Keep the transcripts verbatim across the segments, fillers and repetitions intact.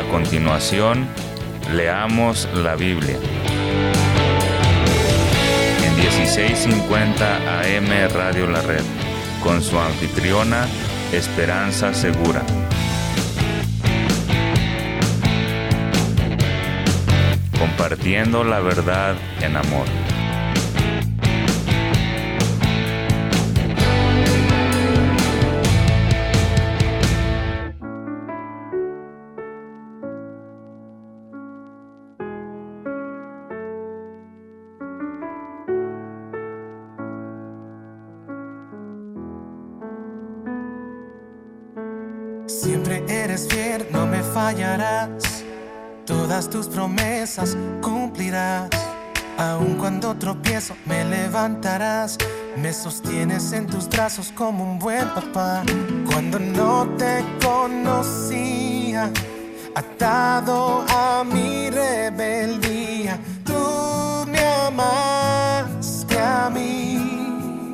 continuación, leamos la Biblia. En dieciséis cincuenta A M Radio La Red, con su anfitriona, Esperanza Segura. Compartiendo la verdad en amor. Siempre eres fiel, no me fallarás. Todas tus promesas cumplirás. Aun cuando tropiezo me levantarás. Me sostienes en tus brazos como un buen papá. Cuando no te conocía, atado a mi rebeldía, tú me amaste a mí.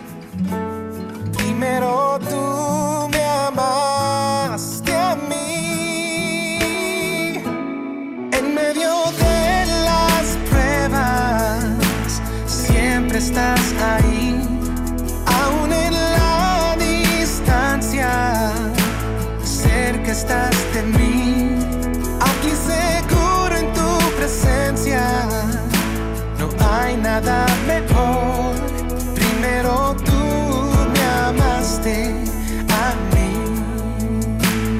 Primero tú me amaste a mí. En medio de las pruebas siempre estás ahí. Aún en la distancia, cerca estás de mí. Aquí seguro en tu presencia, no hay nada mejor. Primero tú me amaste a mí.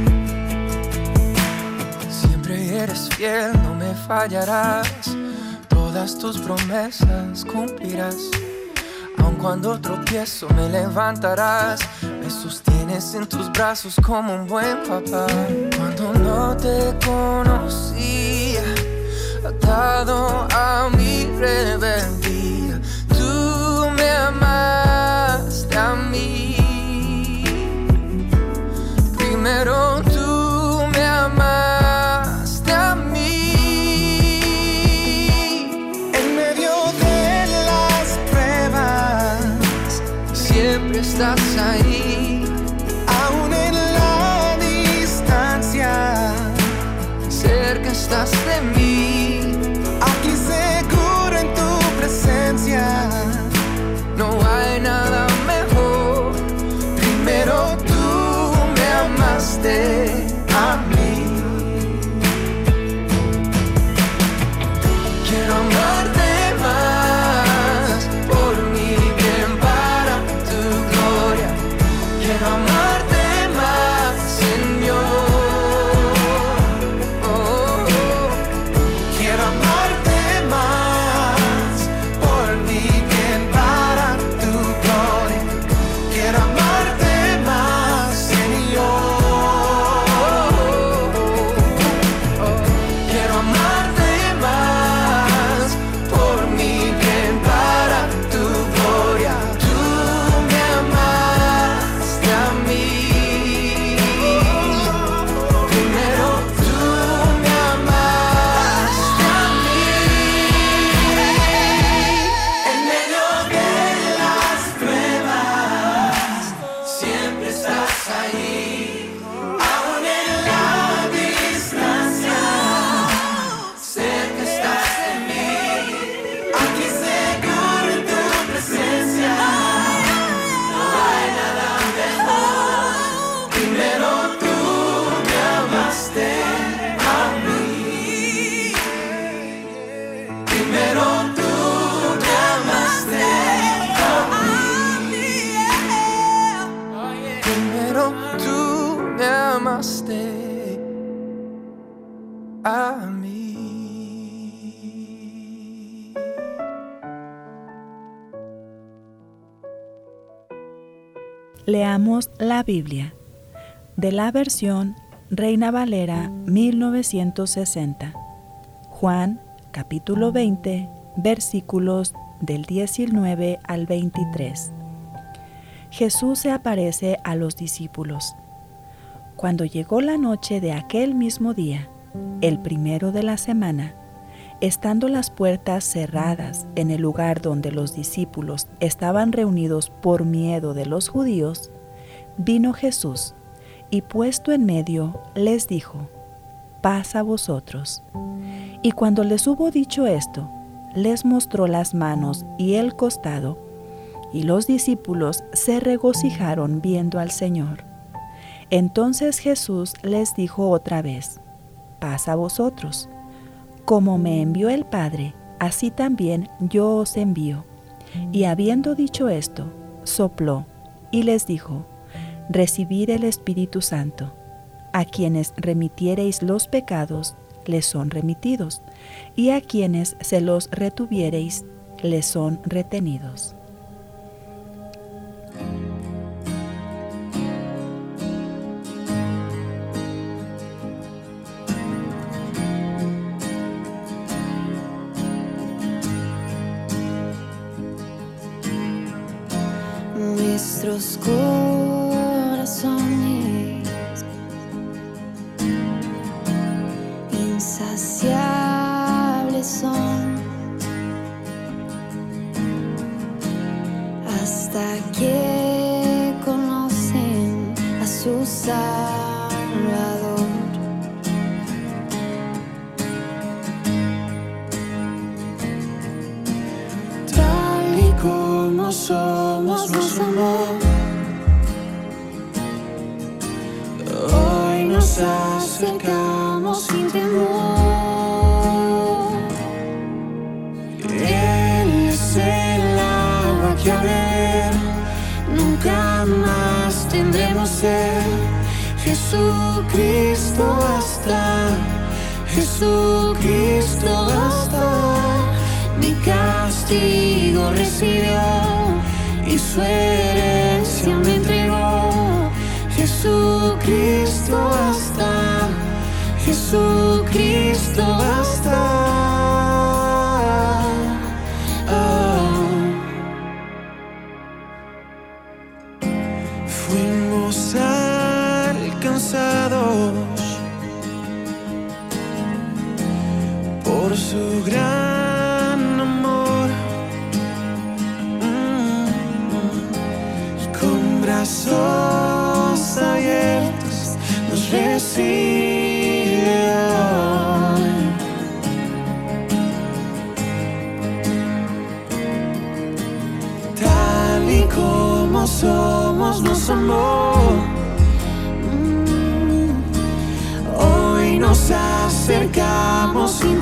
Siempre eres fiel, no me fallarás. Todas tus promesas cumplirás. Aun cuando tropiezo me levantarás. Me sostienes en tus brazos como un buen papá. Cuando no te conocía, atado a mi rebeldía, tú me amaste a mí. Primero tú me amaste a mí. En medio de las pruebas Siempre estás ahí. aún en la distancia, Cerca estás de mí. aquí seguro en tu presencia, No hay nada mejor. primero tú me amaste a mí. Quiero amarte más, por mi bien, para tu gloria. Quiero amarte más, Señor. Oh, oh, oh. Quiero amarte más, por mi bien, para tu gloria. Quiero amarte más, Señor. Quiero amarte más, por mi bien, para tu gloria. Tú me amaste a mí. Primero tú me amaste a mí. En medio de las pruebas siempre estás ahí. Aún en la distancia, cerca estás de mí. Aquí seguro en tu presencia, no hay nada mejor. Primero tú me amaste a mí. Primero tú me amaste a mí. Primero tú me amaste a mí. Leamos la Biblia, de la versión Reina Valera mil novecientos sesenta. Juan, capítulo veinte, versículos del diecinueve al veintitrés. Jesús se aparece a los discípulos. Cuando llegó la noche de aquel mismo día, el primero de la semana, estando las puertas cerradas en el lugar donde los discípulos estaban reunidos por miedo de los judíos, vino Jesús y puesto en medio les dijo: paz a vosotros. Y cuando les hubo dicho esto, les mostró las manos y el costado, y los discípulos se regocijaron viendo al Señor. Entonces Jesús les dijo otra vez: paz a vosotros. Como me envió el Padre, así también yo os envío. Y habiendo dicho esto, sopló y les dijo: recibid el Espíritu Santo. A quienes remitiereis los pecados, les son remitidos, y a quienes se los retuviereis, les son retenidos. Nuestros corazones insaciables son hasta que conocen a su Salvador. Tal y como somos, nos amó. Hoy nos acercamos sin temor. Él es el agua que a beber nunca más tendremos sed. Jesucristo basta, Jesucristo basta. Mi castigo recibió y su herencia me entregó. Jesucristo basta, Jesucristo basta. Oh. Fuimos alcanzados por su gran amor. Mm-hmm. Con brazos abiertos nos recibe hoy. Tal y como somos nos amó. Mm. Hoy nos acercamos sin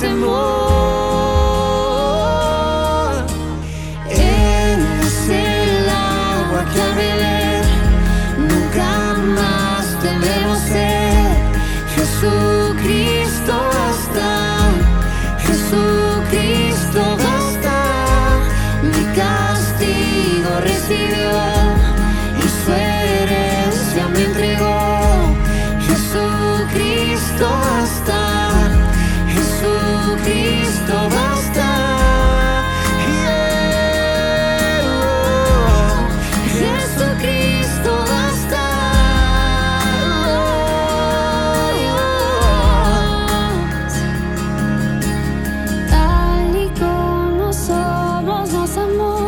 temor. Él es el agua que a beber nunca más tendremos sed. Jesucristo basta, Jesucristo basta. Mi castigo recibió y su herencia me entregó. Jesucristo basta, Jesucristo basta. Yeah. Jesucristo basta. Tal y como somos nos amó.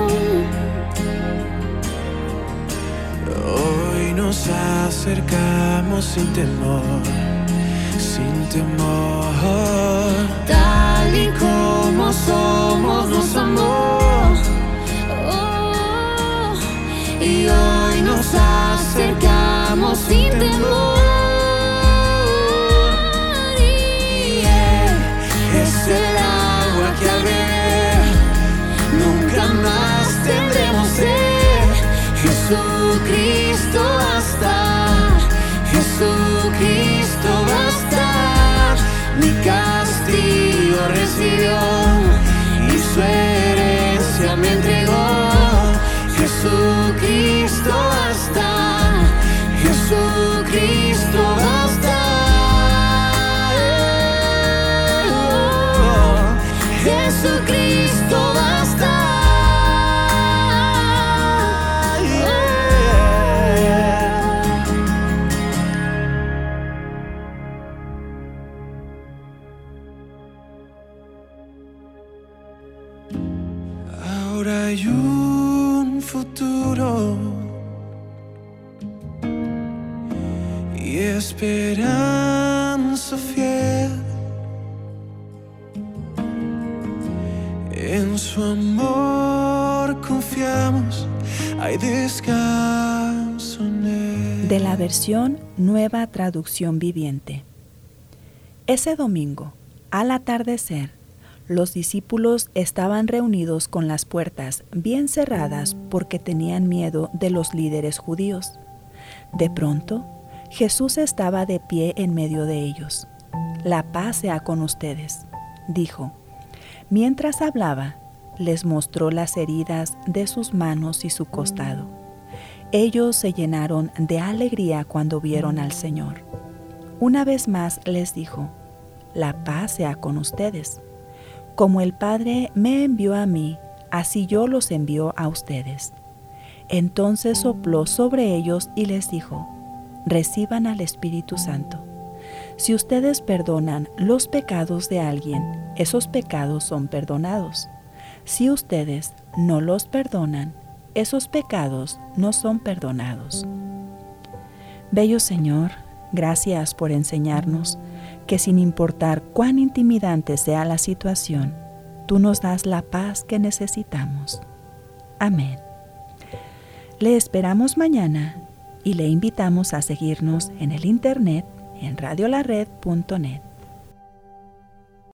Hoy nos acercamos sin temor, sin temor. Tal y como somos nos amó. Oh, y hoy nos acercamos sin temor. Y Él es el agua que al beber nunca más tendremos sed. Jesucristo basta, Jesucristo basta. Mi castigo recibió y su herencia me entregó. Jesucristo basta, Jesucristo basta. Oh, Jesucristo basta. Ahora hay un futuro y esperanza descanso fiel. En su amor confiamos, hay descanso en él. De la versión Nueva Traducción Viviente. Ese domingo, al atardecer, los discípulos estaban reunidos con las puertas bien cerradas porque tenían miedo de los líderes judíos. De pronto, Jesús estaba de pie en medio de ellos. «La paz sea con ustedes», dijo. Mientras hablaba, les mostró las heridas de sus manos y su costado. Ellos se llenaron de alegría cuando vieron al Señor. Una vez más les dijo: «La paz sea con ustedes. Como el Padre me envió a mí, así yo los envío a ustedes». Entonces sopló sobre ellos y les dijo: «Reciban al Espíritu Santo. Si ustedes perdonan los pecados de alguien, esos pecados son perdonados. Si ustedes no los perdonan, esos pecados no son perdonados». Bello Señor, gracias por enseñarnos que sin importar cuán intimidante sea la situación, tú nos das la paz que necesitamos. Amén. Le esperamos mañana y le invitamos a seguirnos en el internet en radio la red punto net.